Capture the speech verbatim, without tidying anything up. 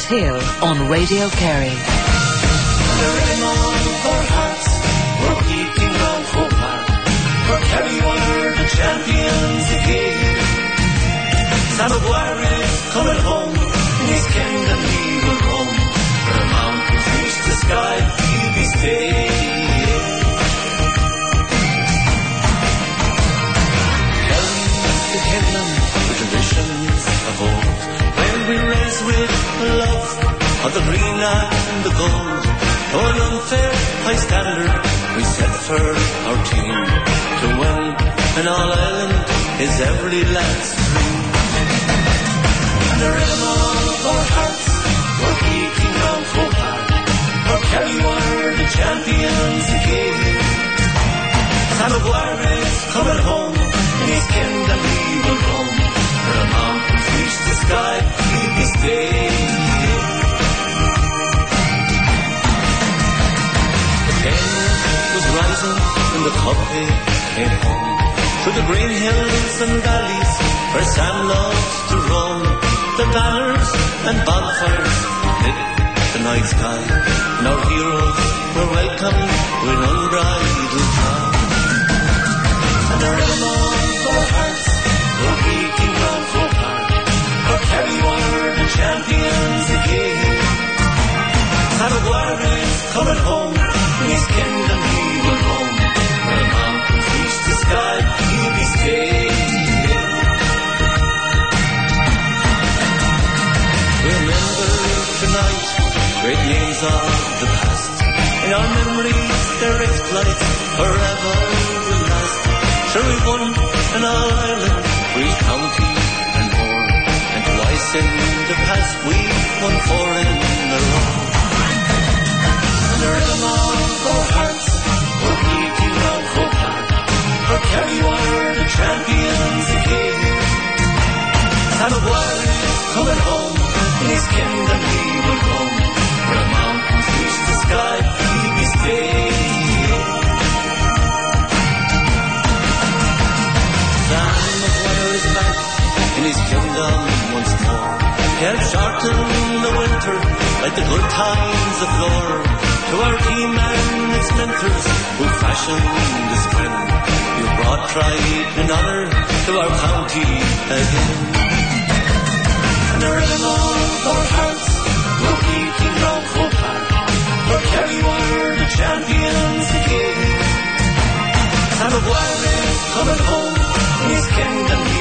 Hill on Radio Kerry. The rhythm of our hearts, we're beating round Croke Park. For Kerry were the champions again. Sam Maguire is coming home, in his kingdom he will roam. Where the mountains reach the sky, he'll be staying. Kerry's the kingdom, the traditions of old. Where we race with love of the green and the gold. Oh, an unfair high standard we set for our team to win an All-Ireland is every lad's dream. And the rhythm of our hearts, we're beating round Croke Park. For Kerry were the champions again. Sam Maguire is coming home, in his kingdom he will roam. Where the mountains reach the sky, he'll be staying. Was rising when the cup came home. Through the green hills and valleys where Sam loves to roam. The banners and bonfires lit the night sky, and our heroes were welcomed with unbridled joy. And the rhythm of our hearts were beating round Croke Park. For Kerry were the champions again. Sam Maguire is coming home, in his kingdom he will roam. Where the mountains reach the sky, he'll be staying. Remember tonight great names of the past. In our memories their exploits forever will last. Sure we won an All-Ireland for each county and more. And twice in the past we won four in a row. The rhythm of our hearts, we're beating round Croke Park. For Kerry were the champions again. Sam Maguire is coming home, in his kingdom he will roam. Where the mountains reach the sky, he'll be staying. Sam Maguire is back in his kingdom once more. He helped shorten the winter like the good times of yore. To our team and its mentors who fashioned this trend, you brought pride and honour to our county again. And the rhythm of our hearts, we're beating round Croke Park. For Kerry were the champions again. Sam Maguire is coming home, in his kingdom